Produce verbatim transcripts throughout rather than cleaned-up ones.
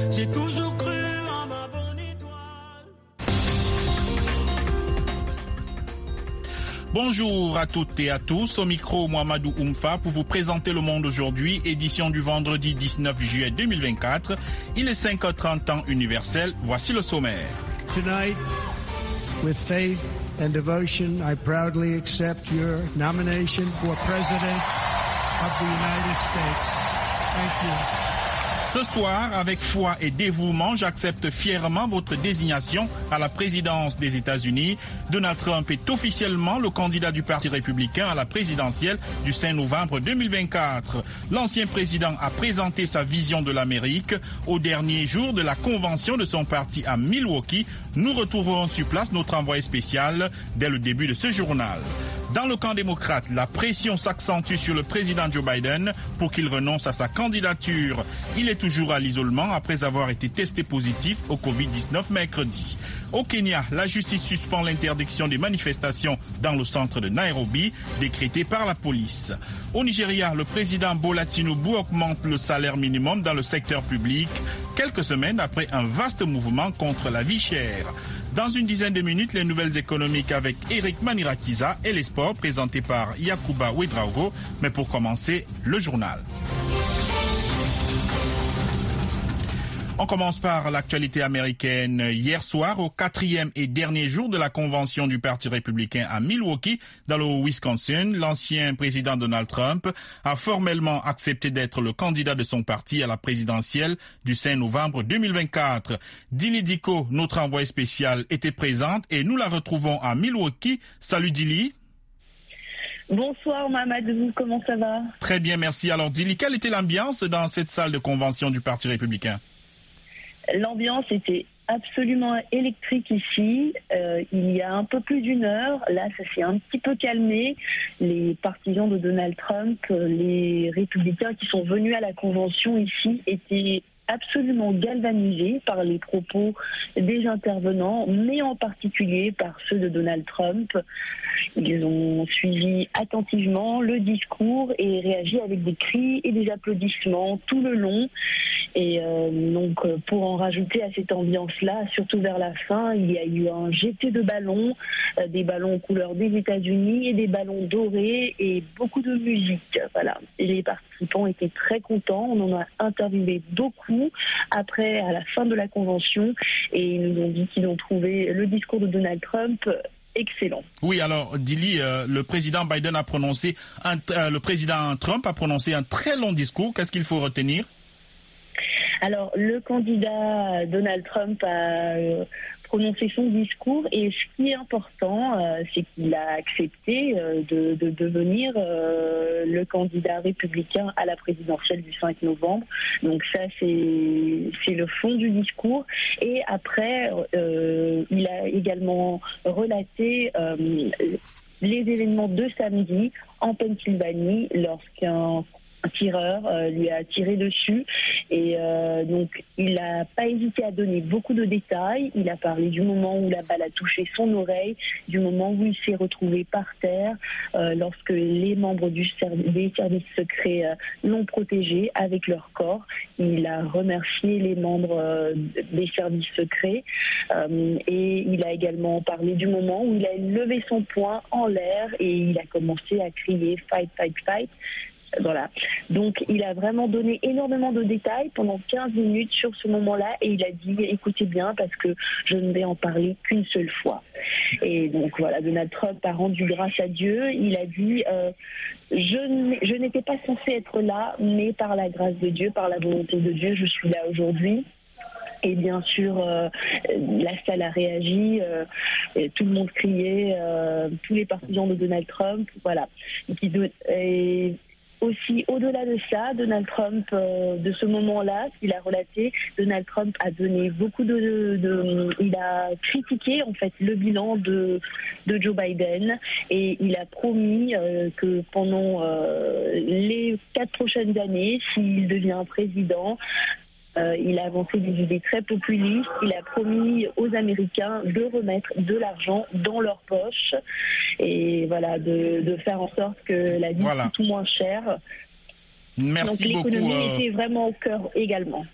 J'ai toujours cru en ma bonne étoile. Bonjour à toutes et à tous, au micro Mohamedou Oumfa pour vous présenter Le Monde aujourd'hui, édition du vendredi dix-neuf juillet deux mille vingt-quatre. Il est cinq heures trente temps universel, voici le sommaire. Tonight, with faith and devotion, I proudly accept your nomination for President of the United States. Thank you. Ce soir, avec foi et dévouement, j'accepte fièrement votre désignation à la présidence des États-Unis. Donald Trump est officiellement le candidat du Parti républicain à la présidentielle du cinq novembre deux mille vingt-quatre. L'ancien président a présenté sa vision de l'Amérique au dernier jour de la convention de son parti à Milwaukee. Nous retrouverons sur place notre envoyé spécial dès le début de ce journal. Dans le camp démocrate, la pression s'accentue sur le président Joe Biden pour qu'il renonce à sa candidature. Il est toujours à l'isolement après avoir été testé positif au covid dix-neuf mercredi. Au Kenya, la justice suspend l'interdiction des manifestations dans le centre de Nairobi, décrétée par la police. Au Nigeria, le président Bola Tinubu augmente le salaire minimum dans le secteur public, quelques semaines après un vaste mouvement contre la vie chère. Dans une dizaine de minutes, les nouvelles économiques avec Eric Manirakiza et les sports présentés par Yakuba Ouedraogo. Mais pour commencer, le journal. On commence par l'actualité américaine. Hier soir, au quatrième et dernier jour de la convention du Parti républicain à Milwaukee, dans le Wisconsin, l'ancien président Donald Trump a formellement accepté d'être le candidat de son parti à la présidentielle du cinq novembre deux mille vingt-quatre. Dili Diko, notre envoyé spécial, était présente et nous la retrouvons à Milwaukee. Salut Dili. Bonsoir Mohamedou, comment ça va? Très bien, merci. Alors Dili, quelle était l'ambiance dans cette salle de convention du Parti républicain? L'ambiance était absolument électrique ici. Euh, il y a un peu plus d'une heure, là ça s'est un petit peu calmé. Les partisans de Donald Trump, les républicains qui sont venus à la convention ici étaient absolument galvanisés par les propos des intervenants, mais en particulier par ceux de Donald Trump. Ils ont suivi attentivement le discours et réagi avec des cris et des applaudissements tout le long. Et euh, donc, pour en rajouter à cette ambiance-là, surtout vers la fin, il y a eu un jeté de ballons, euh, des ballons couleur des États-Unis et des ballons dorés et beaucoup de musique. Voilà. Et les participants étaient très contents. On en a interviewé beaucoup après, à la fin de la convention, et ils nous ont dit qu'ils ont trouvé le discours de Donald Trump excellent. Oui, alors Dili, euh, le président Biden a prononcé, un, euh, le président Trump a prononcé un très long discours. Qu'est-ce qu'il faut retenir? Alors, le candidat Donald Trump a euh, prononcé son discours et ce qui est important, euh, c'est qu'il a accepté euh, de, de devenir euh, le candidat républicain à la présidentielle du cinq novembre. Donc ça, c'est, c'est le fond du discours. Et après, euh, il a également relaté euh, les événements de samedi en Pennsylvanie lorsqu'un Un tireur euh, lui a tiré dessus et euh, donc il n'a pas hésité à donner beaucoup de détails. Il a parlé du moment où la balle a touché son oreille, du moment où il s'est retrouvé par terre euh, lorsque les membres du serv- des services secrets euh, l'ont protégé avec leur corps. Il a remercié les membres euh, des services secrets euh, et il a également parlé du moment où il a levé son poing en l'air et il a commencé à crier « fight, fight, fight ». Voilà. Donc, il a vraiment donné énormément de détails pendant quinze minutes sur ce moment-là et il a dit « écoutez bien parce que je ne vais en parler qu'une seule fois ». Et donc, voilà, Donald Trump a rendu grâce à Dieu. Il a dit euh, « je, je n'étais pas censé être là, mais par la grâce de Dieu, par la volonté de Dieu, je suis là aujourd'hui ». Et bien sûr, euh, la salle a réagi, euh, et tout le monde criait, euh, tous les partisans de Donald Trump, voilà. Et, aussi, au-delà de ça, Donald Trump, euh, de ce moment-là, qu'il a relaté, Donald Trump a donné beaucoup de, de, de... Il a critiqué, en fait, le bilan de, de Joe Biden et il a promis euh, que pendant euh, les quatre prochaines années, s'il devient président, Euh, il a avancé des idées très populistes. Il a promis aux Américains de remettre de l'argent dans leur poche et voilà, de, de faire en sorte que la vie voilà. coûte moins cher. Merci Donc l'économie beaucoup, euh... était vraiment au cœur également.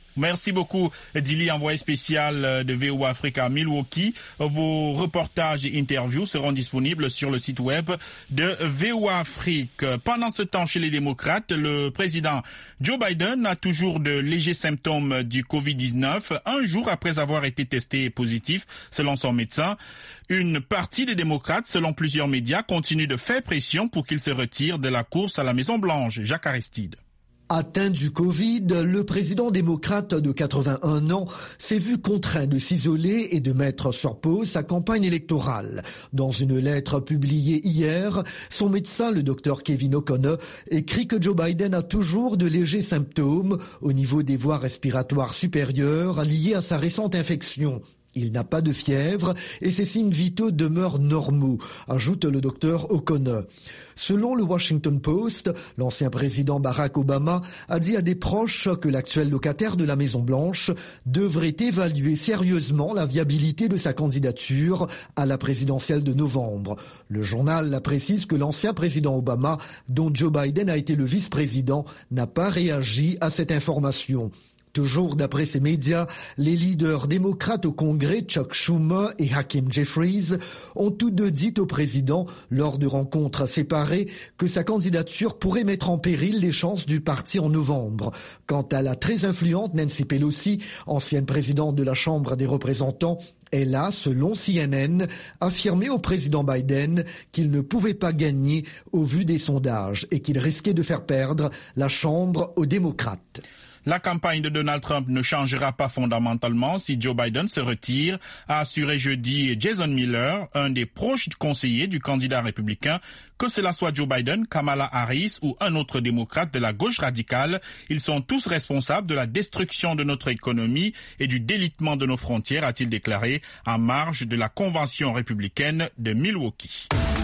Merci beaucoup, Dili, envoyé spécial de V O A Afrique à Milwaukee. Vos reportages et interviews seront disponibles sur le site web de V O A Afrique. Pendant ce temps, chez les démocrates, le président Joe Biden a toujours de légers symptômes du covid dix-neuf, un jour après avoir été testé positif, selon son médecin. Une partie des démocrates, selon plusieurs médias, continue de faire pression pour qu'il se retire de la course à la Maison-Blanche. Jacques Aristide. Atteint du Covid, le président démocrate de quatre-vingt-un ans s'est vu contraint de s'isoler et de mettre sur pause sa campagne électorale. Dans une lettre publiée hier, son médecin, le docteur Kevin O'Connor, écrit que Joe Biden a toujours de légers symptômes au niveau des voies respiratoires supérieures liés à sa récente infection. Il n'a pas de fièvre et ses signes vitaux demeurent normaux, ajoute le docteur O'Connor. Selon le Washington Post, l'ancien président Barack Obama a dit à des proches que l'actuel locataire de la Maison-Blanche devrait évaluer sérieusement la viabilité de sa candidature à la présidentielle de novembre. Le journal précise que l'ancien président Obama, dont Joe Biden a été le vice-président, n'a pas réagi à cette information. Toujours d'après ces médias, les leaders démocrates au Congrès, Chuck Schumer et Hakeem Jeffries, ont tous deux dit au président, lors de rencontres séparées, que sa candidature pourrait mettre en péril les chances du parti en novembre. Quant à la très influente Nancy Pelosi, ancienne présidente de la Chambre des représentants, elle a, selon C N N, affirmé au président Biden qu'il ne pouvait pas gagner au vu des sondages et qu'il risquait de faire perdre la Chambre aux démocrates. La campagne de Donald Trump ne changera pas fondamentalement si Joe Biden se retire, a assuré jeudi Jason Miller, un des proches conseillers du candidat républicain. Que cela soit Joe Biden, Kamala Harris ou un autre démocrate de la gauche radicale, ils sont tous responsables de la destruction de notre économie et du délitement de nos frontières, a-t-il déclaré en marge de la convention républicaine de Milwaukee.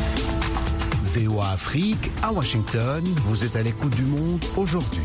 V O A Afrique, à Washington, vous êtes à l'écoute du monde aujourd'hui.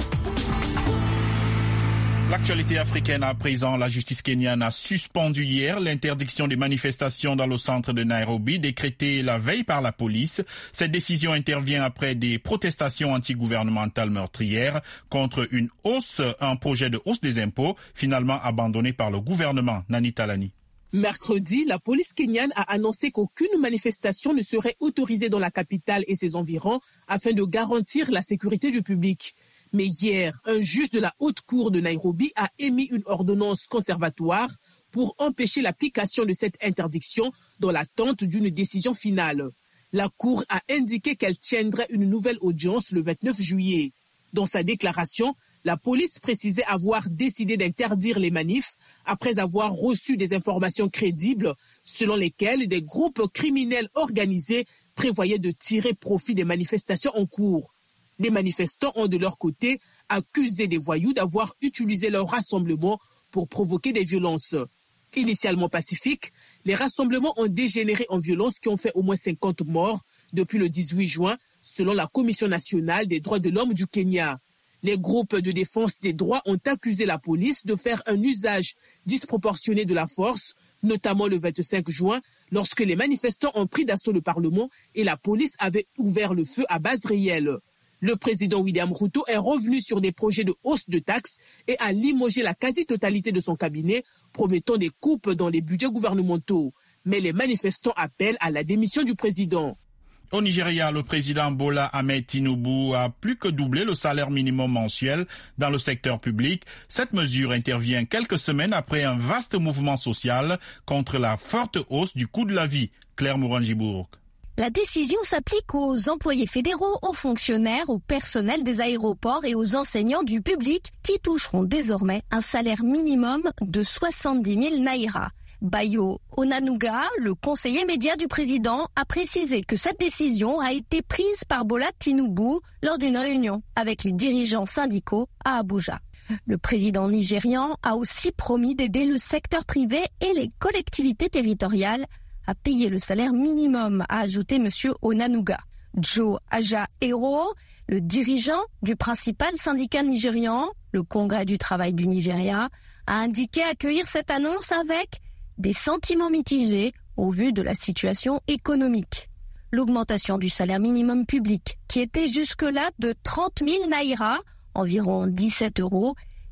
L'actualité africaine à présent, la justice kenyane a suspendu hier l'interdiction des manifestations dans le centre de Nairobi, décrétée la veille par la police. Cette décision intervient après des protestations antigouvernementales meurtrières contre une hausse, un projet de hausse des impôts, finalement abandonné par le gouvernement. Nani Talani. Mercredi, la police kenyane a annoncé qu'aucune manifestation ne serait autorisée dans la capitale et ses environs afin de garantir la sécurité du public. Mais hier, un juge de la haute cour de Nairobi a émis une ordonnance conservatoire pour empêcher l'application de cette interdiction dans l'attente d'une décision finale. La cour a indiqué qu'elle tiendrait une nouvelle audience le vingt-neuf juillet. Dans sa déclaration, la police précisait avoir décidé d'interdire les manifs après avoir reçu des informations crédibles selon lesquelles des groupes criminels organisés prévoyaient de tirer profit des manifestations en cours. Les manifestants ont de leur côté accusé des voyous d'avoir utilisé leur rassemblement pour provoquer des violences. Initialement pacifiques, les rassemblements ont dégénéré en violences qui ont fait au moins cinquante morts depuis le dix-huit juin, selon la Commission nationale des droits de l'homme du Kenya. Les groupes de défense des droits ont accusé la police de faire un usage disproportionné de la force, notamment le vingt-cinq juin, lorsque les manifestants ont pris d'assaut le Parlement et la police avait ouvert le feu à base réelle. Le président William Ruto est revenu sur des projets de hausse de taxes et a limogé la quasi-totalité de son cabinet, promettant des coupes dans les budgets gouvernementaux. Mais les manifestants appellent à la démission du président. Au Nigeria, le président Bola Ahmed Tinubu a plus que doublé le salaire minimum mensuel dans le secteur public. Cette mesure intervient quelques semaines après un vaste mouvement social contre la forte hausse du coût de la vie. Claire Mourangibourg. La décision s'applique aux employés fédéraux, aux fonctionnaires, au personnel des aéroports et aux enseignants du public qui toucheront désormais un salaire minimum de soixante-dix mille naira. Bayo Onanuga, le conseiller média du président, a précisé que cette décision a été prise par Bola Tinubu lors d'une réunion avec les dirigeants syndicaux à Abuja. Le président nigérian a aussi promis d'aider le secteur privé et les collectivités territoriales à payer le salaire minimum, a ajouté M. Onanuga. Joe Ajaero, le dirigeant du principal syndicat nigérian, le Congrès du travail du Nigeria, a indiqué accueillir cette annonce avec des sentiments mitigés au vu de la situation économique. L'augmentation du salaire minimum public, qui était jusque-là de trente mille naira, environ dix-sept euros,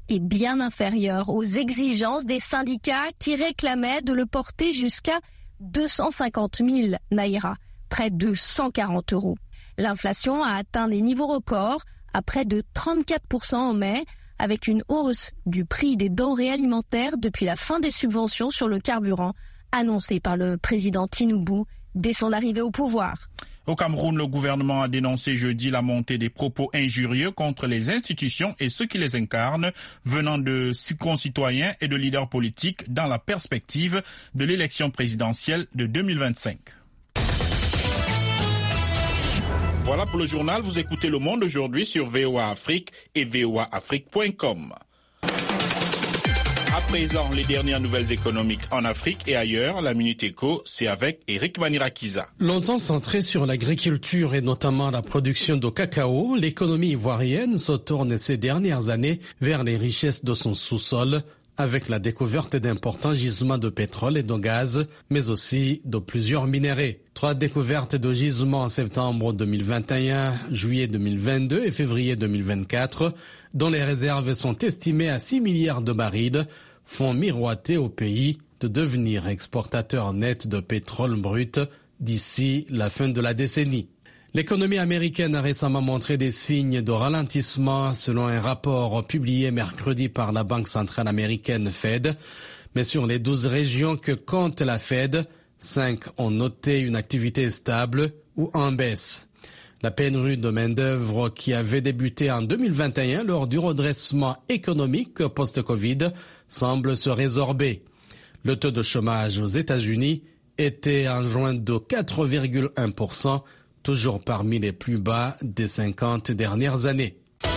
est bien inférieur aux exigences des syndicats qui réclamaient de le porter jusqu'à deux cent cinquante mille naira, près de cent quarante euros. L'inflation a atteint des niveaux records à près de trente-quatre pour cent en mai, avec une hausse du prix des denrées alimentaires depuis la fin des subventions sur le carburant, annoncée par le président Tinubu dès son arrivée au pouvoir. Au Cameroun, le gouvernement a dénoncé jeudi la montée des propos injurieux contre les institutions et ceux qui les incarnent, venant de concitoyens et de leaders politiques dans la perspective de l'élection présidentielle de deux mille vingt-cinq. Voilà pour le journal. Vous écoutez Le Monde aujourd'hui sur V O A Afrique et V O A Afrique point com. À présent, les dernières nouvelles économiques en Afrique et ailleurs, la Minute Éco, c'est avec Eric Manirakiza. Longtemps centrée sur l'agriculture et notamment la production de cacao, l'économie ivoirienne se tourne ces dernières années vers les richesses de son sous-sol, avec la découverte d'importants gisements de pétrole et de gaz, mais aussi de plusieurs minéraux. Trois découvertes de gisements en septembre deux mille vingt et un, juillet deux mille vingt-deux et février deux mille vingt-quatre, dont les réserves sont estimées à six milliards de barils, font miroiter au pays de devenir exportateur net de pétrole brut d'ici la fin de la décennie. L'économie américaine a récemment montré des signes de ralentissement selon un rapport publié mercredi par la Banque centrale américaine Fed. Mais sur les douze régions que compte la Fed, cinq ont noté une activité stable ou en baisse. La pénurie de main-d'œuvre qui avait débuté en deux mille vingt et un lors du redressement économique post-Covid semble se résorber. Le taux de chômage aux États-Unis était en juin de quatre virgule un pour cent, toujours parmi les plus bas des cinquante dernières années.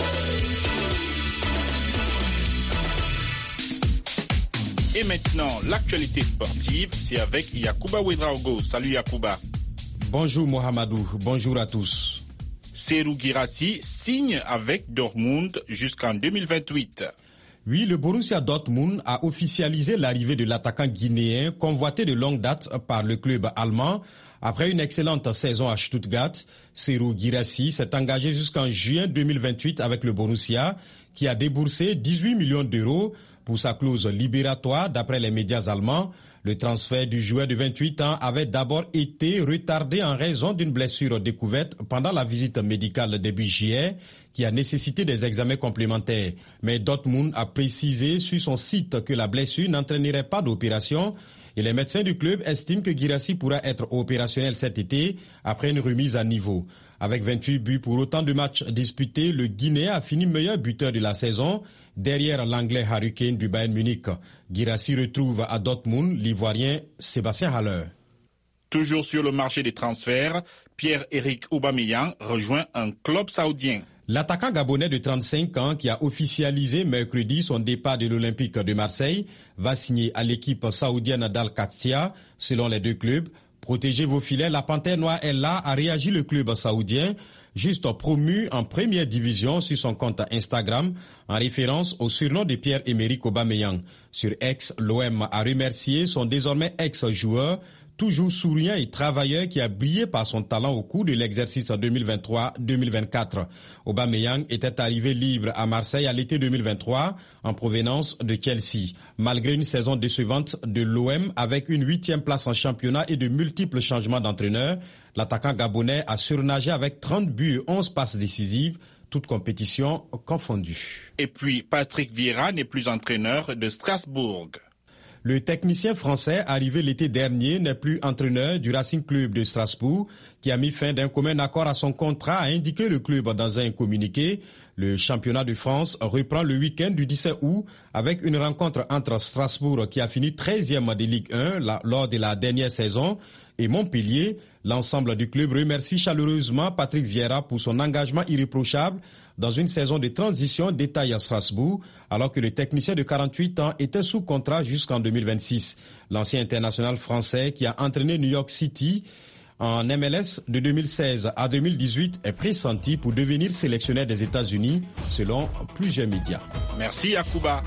Et maintenant, l'actualité sportive, c'est avec Yacouba Ouedraogo. Salut Yacouba. Bonjour Mohamedou, bonjour à tous. Serhou Guirassy signe avec Dortmund jusqu'en deux mille vingt-huit. Oui, le Borussia Dortmund a officialisé l'arrivée de l'attaquant guinéen convoité de longue date par le club allemand. Après une excellente saison à Stuttgart, Serhou Guirassy s'est engagé jusqu'en juin deux mille vingt-huit avec le Borussia, qui a déboursé dix-huit millions d'euros pour sa clause libératoire d'après les médias allemands. Le transfert du joueur de vingt-huit ans avait d'abord été retardé en raison d'une blessure découverte pendant la visite médicale début juillet qui a nécessité des examens complémentaires. Mais Dortmund a précisé sur son site que la blessure n'entraînerait pas d'opération et les médecins du club estiment que Guirassy pourra être opérationnel cet été après une remise à niveau. Avec vingt-huit buts pour autant de matchs disputés, le Guinéen a fini meilleur buteur de la saison derrière l'Anglais Harry Kane du Bayern Munich. Guirassy retrouve à Dortmund l'Ivoirien Sébastien Haller. Toujours sur le marché des transferts, Pierre-Emerick Aubameyang rejoint un club saoudien. L'attaquant gabonais de trente-cinq ans qui a officialisé mercredi son départ de l'Olympique de Marseille va signer à l'équipe saoudienne d'Al-Qadsia, selon les deux clubs. Protégez vos filets, la Panthère Noire est là, a réagi le club saoudien, juste promu en première division sur son compte Instagram, en référence au surnom de Pierre-Emerick Aubameyang. Sur X, l'O M a remercié son désormais ex-joueur, toujours souriant et travailleur qui a brillé par son talent au cours de l'exercice deux mille vingt-trois deux mille vingt-quatre. Aubameyang était arrivé libre à Marseille à l'été deux mille vingt-trois en provenance de Chelsea. Malgré une saison décevante de l'O M avec une huitième place en championnat et de multiples changements d'entraîneur, l'attaquant gabonais a surnagé avec trente buts et onze passes décisives, toutes compétitions confondues. Et puis Patrick Vieira n'est plus entraîneur de Strasbourg. Le technicien français arrivé l'été dernier n'est plus entraîneur du Racing Club de Strasbourg, qui a mis fin d'un commun accord à son contrat, a indiqué le club dans un communiqué. Le championnat de France reprend le week-end du dix-sept août avec une rencontre entre Strasbourg, qui a fini treizième de Ligue un la, lors de la dernière saison, et Montpellier. L'ensemble du club remercie chaleureusement Patrick Vieira pour son engagement irréprochable dans une saison de transition, détaille à Strasbourg, alors que le technicien de quarante-huit ans était sous contrat jusqu'en deux mille vingt-six. L'ancien international français qui a entraîné New York City en M L S de deux mille seize à deux mille dix-huit est pressenti pour devenir sélectionneur des États-Unis, selon plusieurs médias. Merci Yacouba.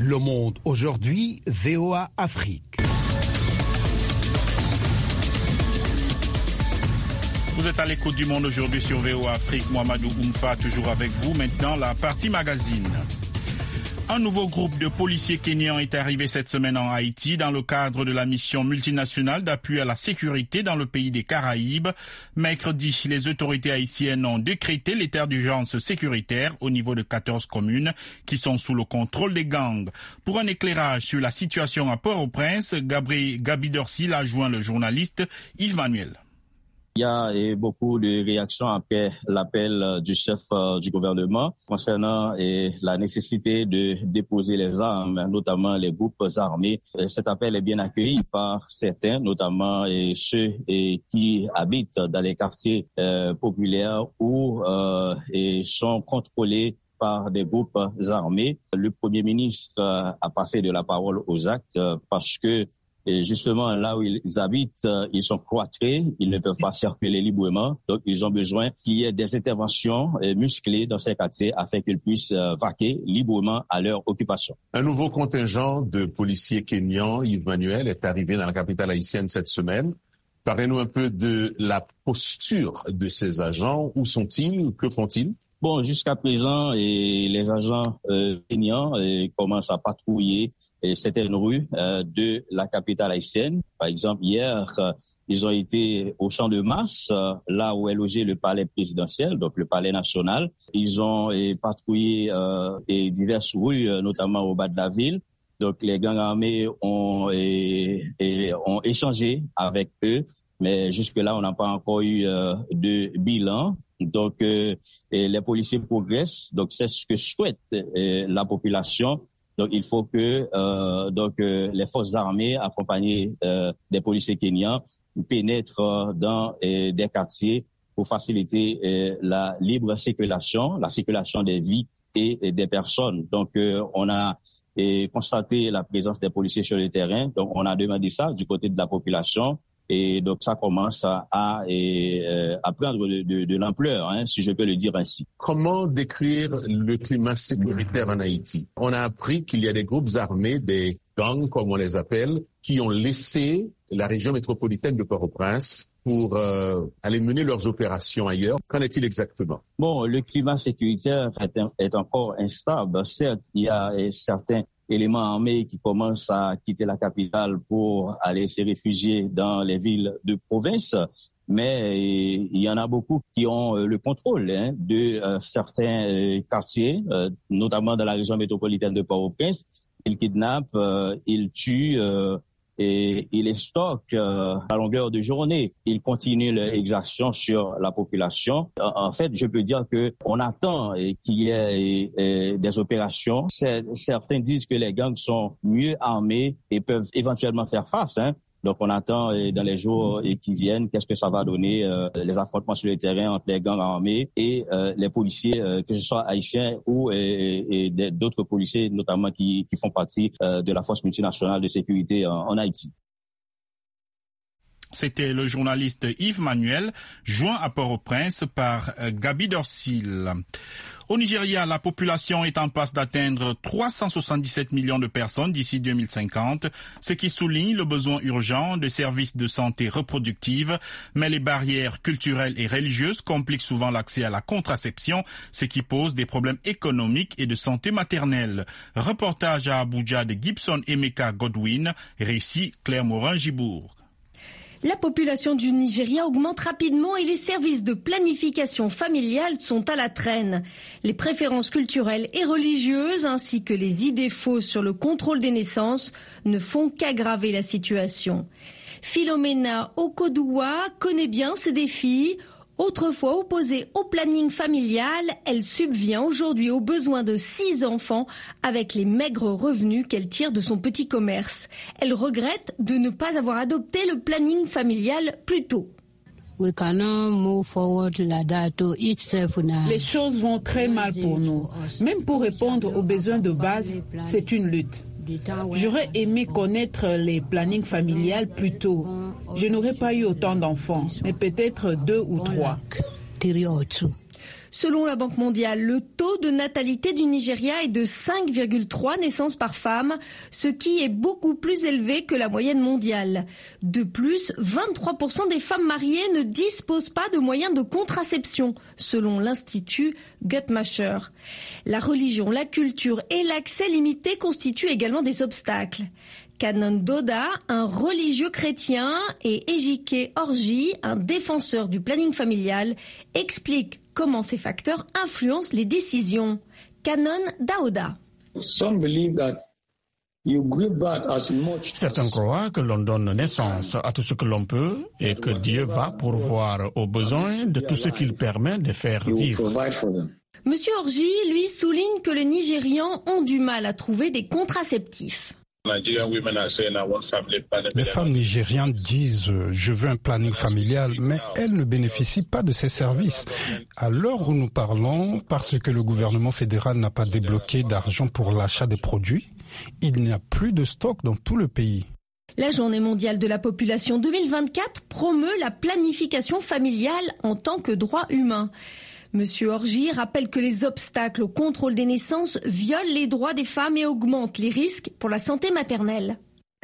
Le Monde aujourd'hui, V O A Afrique. Vous êtes à l'écoute du Monde aujourd'hui sur V O A Afrique. Mohamedou Oumfa, toujours avec vous. Maintenant, la partie magazine. Un nouveau groupe de policiers kenyans est arrivé cette semaine en Haïti dans le cadre de la mission multinationale d'appui à la sécurité dans le pays des Caraïbes. Mercredi, les autorités haïtiennes ont décrété l'état d'urgence sécuritaire au niveau de quatorze communes qui sont sous le contrôle des gangs. Pour un éclairage sur la situation à Port-au-Prince, Gabriel Gabi Dorsil a joint le journaliste Yves Manuel. Il y a eh, beaucoup de réactions après l'appel du chef euh, du gouvernement concernant eh, la nécessité de déposer les armes, notamment les groupes armés. Et cet appel est bien accueilli par certains, notamment eh, ceux eh, qui habitent dans les quartiers eh, populaires où euh, eh, sont contrôlés par des groupes armés. Le Premier ministre euh, a passé de la parole aux actes euh, parce que Et justement, là où ils habitent, ils sont cloîtrés, ils ne peuvent pas circuler librement. Donc, ils ont besoin qu'il y ait des interventions musclées dans ces quartiers afin qu'ils puissent vaquer librement à leur occupation. Un nouveau contingent de policiers kenyans, Yves Manuel, est arrivé dans la capitale haïtienne cette semaine. Parlez-nous un peu de la posture de ces agents. Où sont-ils? Que font-ils? Bon, jusqu'à présent, et les agents euh, kenyans et commencent à patrouiller et certaines rues euh, de la capitale haïtienne. Par exemple, hier, euh, ils ont été au Champ de Mars, euh, là où est logé le palais présidentiel, donc le palais national. Ils ont euh, patrouillé euh, et diverses rues, euh, notamment au bas de la ville. Donc, les gangs armés ont, et, et, ont échangé avec eux, mais jusque-là, on n'a pas encore eu euh, de bilan. Donc, euh, et les policiers progressent. Donc, c'est ce que souhaite euh, la population. Donc, il faut que euh, donc euh, les forces armées, accompagnées euh, des policiers kenyans, pénètrent dans euh, des quartiers pour faciliter euh, la libre circulation, la circulation des vies et, et des personnes. Donc, euh, on a euh, constaté la présence des policiers sur le terrain. Donc, on a demandé ça du côté de la population. Et donc, ça commence à, à, à prendre de, de, de l'ampleur, hein, si je peux le dire ainsi. Comment décrire le climat sécuritaire en Haïti? On a appris qu'il y a des groupes armés, des gangs, comme on les appelle, qui ont laissé la région métropolitaine de Port-au-Prince pour euh, aller mener leurs opérations ailleurs. Qu'en est-il exactement? Bon, le climat sécuritaire est, est encore instable. Certes, il y a certains éléments armés qui commencent à quitter la capitale pour aller se réfugier dans les villes de province, mais il y en a beaucoup qui ont le contrôle hein, de euh, certains euh, quartiers, euh, notamment dans la région métropolitaine de Port-au-Prince. Ils kidnappent, euh, ils tuent euh, et ils les stockent euh, à longueur de journée. Ils continuent leur exaction sur la population. En fait, je peux dire que on attend qu'il y ait des opérations. Certains disent que les gangs sont mieux armés et peuvent éventuellement faire face. Hein. Donc, on attend dans les jours qui viennent qu'est-ce que ça va donner, euh, les affrontements sur le terrain entre les gangs armés et euh, les policiers, euh, que ce soit haïtiens ou et, et d'autres policiers, notamment qui, qui font partie euh, de la force multinationale de sécurité en, en Haïti. C'était le journaliste Yves Manuel, joint à Port-au-Prince par Gabi Dorsil. Au Nigeria, la population est en passe d'atteindre trois cent soixante-dix-sept millions de personnes d'ici deux mille cinquante, ce qui souligne le besoin urgent de services de santé reproductive, mais les barrières culturelles et religieuses compliquent souvent l'accès à la contraception, ce qui pose des problèmes économiques et de santé maternelle. Reportage à Abuja de Gibson Emeka Godwin, récit Claire Morin-Gibourg. La population du Nigeria augmente rapidement et les services de planification familiale sont à la traîne. Les préférences culturelles et religieuses ainsi que les idées fausses sur le contrôle des naissances ne font qu'aggraver la situation. Philomena Okoduwa connaît bien ces défis. Autrefois opposée au planning familial, elle subvient aujourd'hui aux besoins de six enfants avec les maigres revenus qu'elle tire de son petit commerce. Elle regrette de ne pas avoir adopté le planning familial plus tôt. We cannot move forward like that to each self now. Les choses vont très mal pour nous. Même pour répondre aux besoins de base, c'est une lutte. J'aurais aimé connaître les plannings familiales plus tôt. Je n'aurais pas eu autant d'enfants, mais peut-être deux ou trois. Selon la Banque mondiale, le taux de natalité du Nigeria est de cinq virgule trois naissances par femme, ce qui est beaucoup plus élevé que la moyenne mondiale. De plus, vingt-trois pour cent des femmes mariées ne disposent pas de moyens de contraception, selon l'Institut Guttmacher. La religion, la culture et l'accès limité constituent également des obstacles. Canon Doda, un religieux chrétien, et Ejike Orji, un défenseur du planning familial, expliquent comment ces facteurs influencent les décisions. Canon Daouda. Certains croient que l'on donne naissance à tout ce que l'on peut et que Dieu va pourvoir aux besoins de tout ce qu'il permet de faire vivre. Monsieur Orji, lui, souligne que les Nigérians ont du mal à trouver des contraceptifs. Les femmes nigérianes disent « je veux un planning familial », mais elles ne bénéficient pas de ces services. À l'heure où nous parlons, parce que le gouvernement fédéral n'a pas débloqué d'argent pour l'achat des produits, il n'y a plus de stock dans tout le pays. La Journée mondiale de la population deux mille vingt-quatre promeut la planification familiale en tant que droit humain. Monsieur Orji rappelle que les obstacles au contrôle des naissances violent les droits des femmes et augmentent les risques pour la santé maternelle.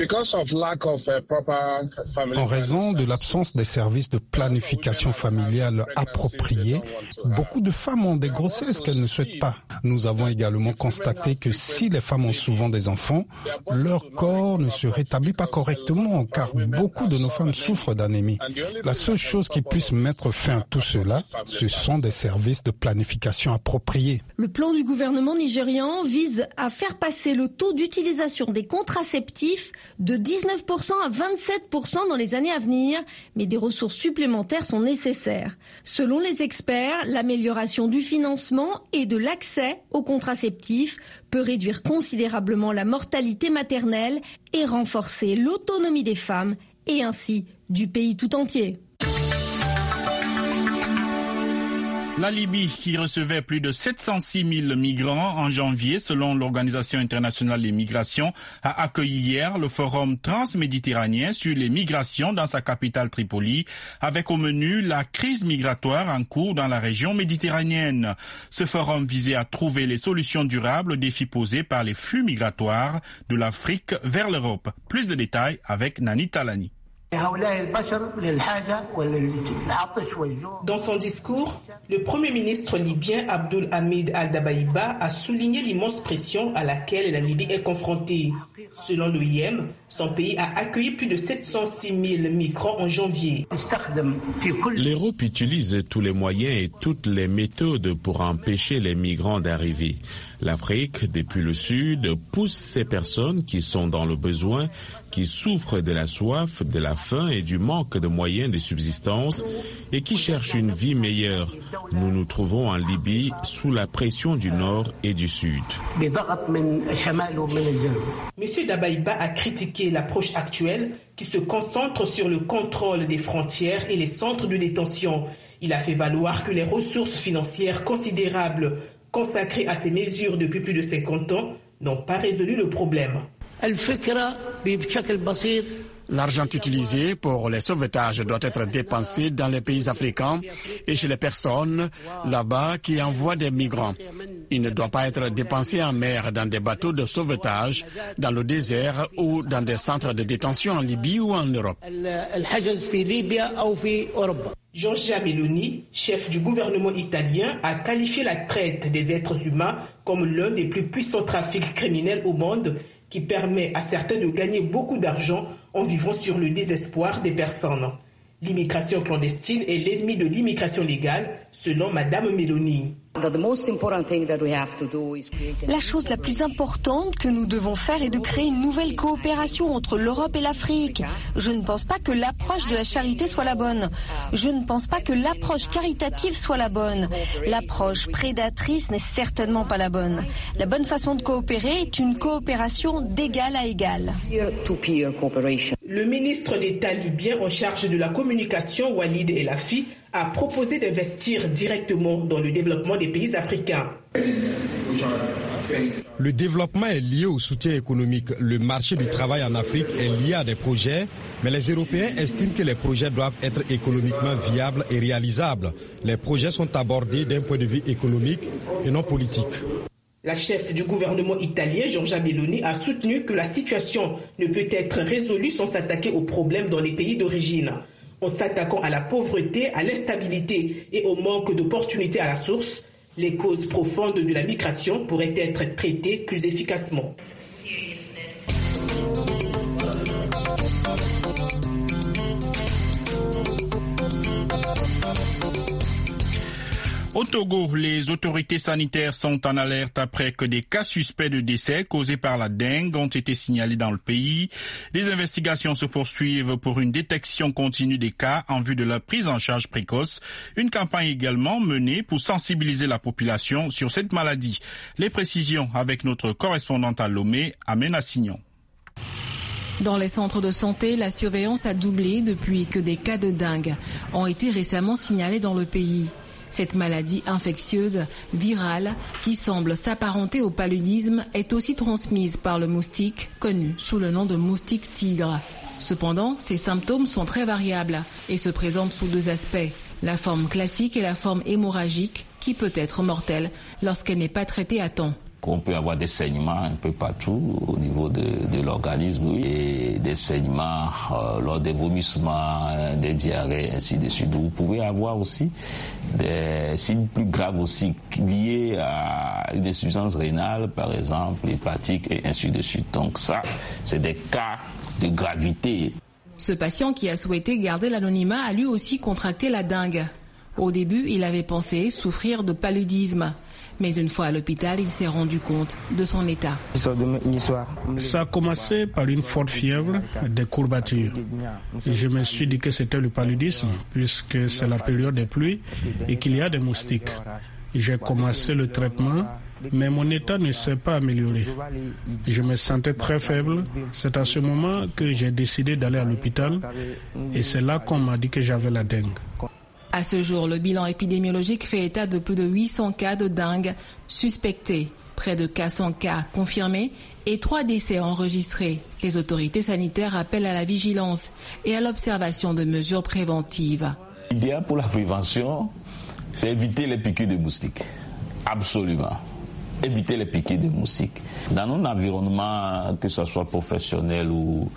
En raison de l'absence des services de planification familiale appropriés, beaucoup de femmes ont des grossesses qu'elles ne souhaitent pas. Nous avons également constaté que si les femmes ont souvent des enfants, leur corps ne se rétablit pas correctement car beaucoup de nos femmes souffrent d'anémie. La seule chose qui puisse mettre fin à tout cela, ce sont des services de planification appropriés. Le plan du gouvernement nigérian vise à faire passer le taux d'utilisation des contraceptifs de dix-neuf pour cent à vingt-sept pour cent dans les années à venir, mais des ressources supplémentaires sont nécessaires. Selon les experts, l'amélioration du financement et de l'accès aux contraceptifs peut réduire considérablement la mortalité maternelle et renforcer l'autonomie des femmes et ainsi du pays tout entier. La Libye, qui recevait plus de sept cent six mille migrants en janvier, selon l'Organisation internationale des migrations, a accueilli hier le forum transméditerranéen sur les migrations dans sa capitale Tripoli, avec au menu la crise migratoire en cours dans la région méditerranéenne. Ce forum visait à trouver les solutions durables aux défis posés par les flux migratoires de l'Afrique vers l'Europe. Plus de détails avec Nani Talani. Dans son discours, le Premier ministre libyen Abdul Hamid Al-Dabaïba a souligné l'immense pression à laquelle la Libye est confrontée. Selon l'O I M, son pays a accueilli plus de sept cent six mille migrants en janvier. L'Europe utilise tous les moyens et toutes les méthodes pour empêcher les migrants d'arriver. L'Afrique, depuis le sud, pousse ces personnes qui sont dans le besoin, qui souffrent de la soif, de la faim et du manque de moyens de subsistance et qui cherchent une vie meilleure. Nous nous trouvons en Libye sous la pression du nord et du sud. Monsieur Dabaïba a critiqué l'approche actuelle qui se concentre sur le contrôle des frontières et les centres de détention. Il a fait valoir que les ressources financières considérables consacrées à ces mesures depuis plus de cinquante ans n'ont pas résolu le problème. L'argent utilisé pour les sauvetages doit être dépensé dans les pays africains et chez les personnes là-bas qui envoient des migrants. Il ne doit pas être dépensé en mer dans des bateaux de sauvetage, dans le désert ou dans des centres de détention en Libye ou en Europe. Giorgia Meloni, chef du gouvernement italien, a qualifié la traite des êtres humains comme l'un des plus puissants trafics criminels au monde qui permet à certains de gagner beaucoup d'argent en vivant sur le désespoir des personnes. L'immigration clandestine est l'ennemi de l'immigration légale, selon Madame Meloni. La chose la plus importante que nous devons faire est de créer une nouvelle coopération entre l'Europe et l'Afrique. Je ne pense pas que l'approche de la charité soit la bonne. Je ne pense pas que l'approche caritative soit la bonne. L'approche prédatrice n'est certainement pas la bonne. La bonne façon de coopérer est une coopération d'égal à égal. Le ministre d'État libyen en charge de la communication, Walid El Afi, a proposé d'investir directement dans le développement des pays africains. Le développement est lié au soutien économique. Le marché du travail en Afrique est lié à des projets, mais les Européens estiment que les projets doivent être économiquement viables et réalisables. Les projets sont abordés d'un point de vue économique et non politique. La chef du gouvernement italien, Giorgia Meloni, a soutenu que la situation ne peut être résolue sans s'attaquer aux problèmes dans les pays d'origine. En s'attaquant à la pauvreté, à l'instabilité et au manque d'opportunités à la source, les causes profondes de la migration pourraient être traitées plus efficacement. Au Togo, les autorités sanitaires sont en alerte après que des cas suspects de décès causés par la dengue ont été signalés dans le pays. Des investigations se poursuivent pour une détection continue des cas en vue de leur prise en charge précoce. Une campagne également menée pour sensibiliser la population sur cette maladie. Les précisions avec notre correspondante à Lomé, Amena Signon. Dans les centres de santé, la surveillance a doublé depuis que des cas de dengue ont été récemment signalés dans le pays. Cette maladie infectieuse, virale, qui semble s'apparenter au paludisme, est aussi transmise par le moustique, connu sous le nom de moustique tigre. Cependant, ses symptômes sont très variables et se présentent sous deux aspects. La forme classique et la forme hémorragique, qui peut être mortelle lorsqu'elle n'est pas traitée à temps. On peut avoir des saignements un peu partout au niveau de, de l'organisme, oui, et des saignements euh, lors des vomissements, euh, des diarrhées, ainsi de suite. Vous pouvez avoir aussi des signes plus graves aussi liés à une insuffisance rénale, par exemple, hépatique, et ainsi de suite. Donc ça, c'est des cas de gravité. Ce patient qui a souhaité garder l'anonymat a lui aussi contracté la dengue. Au début, il avait pensé souffrir de paludisme. Mais une fois à l'hôpital, il s'est rendu compte de son état. Ça a commencé par une forte fièvre, des courbatures. Je me suis dit que c'était le paludisme, puisque c'est la période des pluies et qu'il y a des moustiques. J'ai commencé le traitement, mais mon état ne s'est pas amélioré. Je me sentais très faible. C'est à ce moment que j'ai décidé d'aller à l'hôpital et c'est là qu'on m'a dit que j'avais la dengue. À ce jour, le bilan épidémiologique fait état de plus de huit cents cas de dengue suspectés, près de quatre cents cas confirmés et trois décès enregistrés. Les autorités sanitaires appellent à la vigilance et à l'observation de mesures préventives. L'idéal pour la prévention, c'est éviter les piqûres de moustiques. Absolument. Éviter les piqûres de moustiques. Dans notre environnement, que ce soit professionnel ou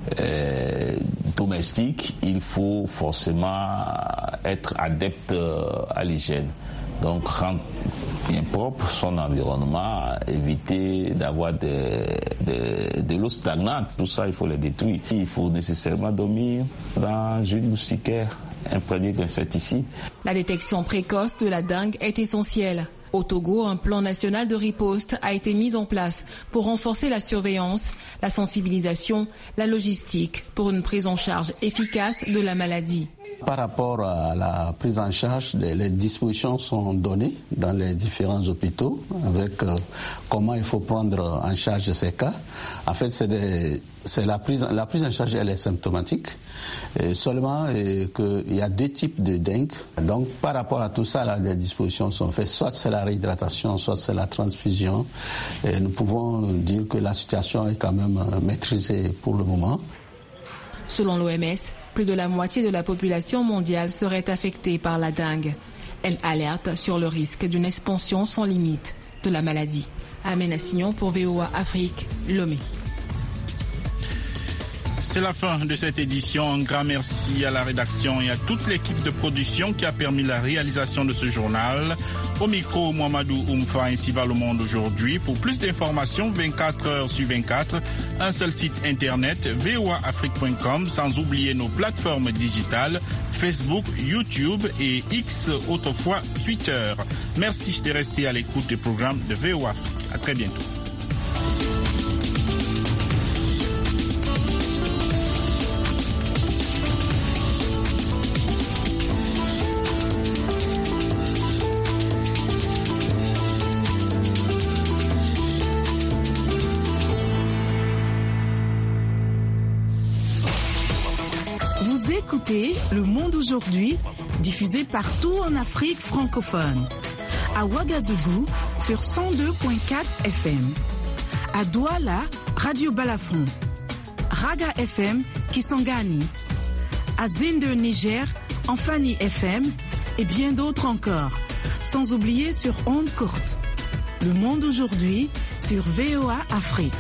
euh, domestique, il faut forcément être adepte à l'hygiène. Donc, rendre bien propre son environnement, éviter d'avoir de, de, de l'eau stagnante. Tout ça, il faut le détruire. Il faut nécessairement dormir dans une moustiquaire imprégnée d'insecticides. La détection précoce de la dengue est essentielle. Au Togo, un plan national de riposte a été mis en place pour renforcer la surveillance, la sensibilisation, la logistique pour une prise en charge efficace de la maladie. Par rapport à la prise en charge, les dispositions sont données dans les différents hôpitaux avec euh, comment il faut prendre en charge ces cas. En fait, c'est, des, c'est la prise, la prise en charge, elle est symptomatique. Et seulement euh, qu'il y a deux types de dengue. Donc, par rapport à tout ça, là, des dispositions sont faites. Soit c'est la réhydratation, soit c'est la transfusion. Et nous pouvons dire que la situation est quand même maîtrisée pour le moment. Selon l'O M S, plus de la moitié de la population mondiale serait affectée par la dengue. Elle alerte sur le risque d'une expansion sans limite de la maladie. Amena Signon pour V O A Afrique, Lomé. C'est la fin de cette édition. Un grand merci à la rédaction et à toute l'équipe de production qui a permis la réalisation de ce journal. Au micro, Mohamedou Oumfa, ainsi va le monde aujourd'hui. Pour plus d'informations, vingt-quatre heures sur vingt-quatre, un seul site internet, v o a afrique point com, sans oublier nos plateformes digitales, Facebook, YouTube et X, autrefois Twitter. Merci de rester à l'écoute des programmes de V O A Afrique. À très bientôt. Écoutez Le Monde aujourd'hui, diffusé partout en Afrique francophone. À Ouagadougou, sur cent deux virgule quatre F M. À Douala, Radio Balafon. Raga F M, Kisangani. À Zinder, Niger, Enfani F M et bien d'autres encore. Sans oublier sur ondes courtes. Le monde aujourd'hui sur V O A Afrique.